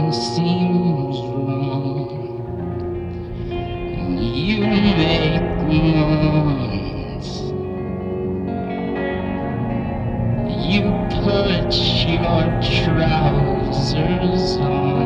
everything seems wrong. You make moans. You put your trousers on.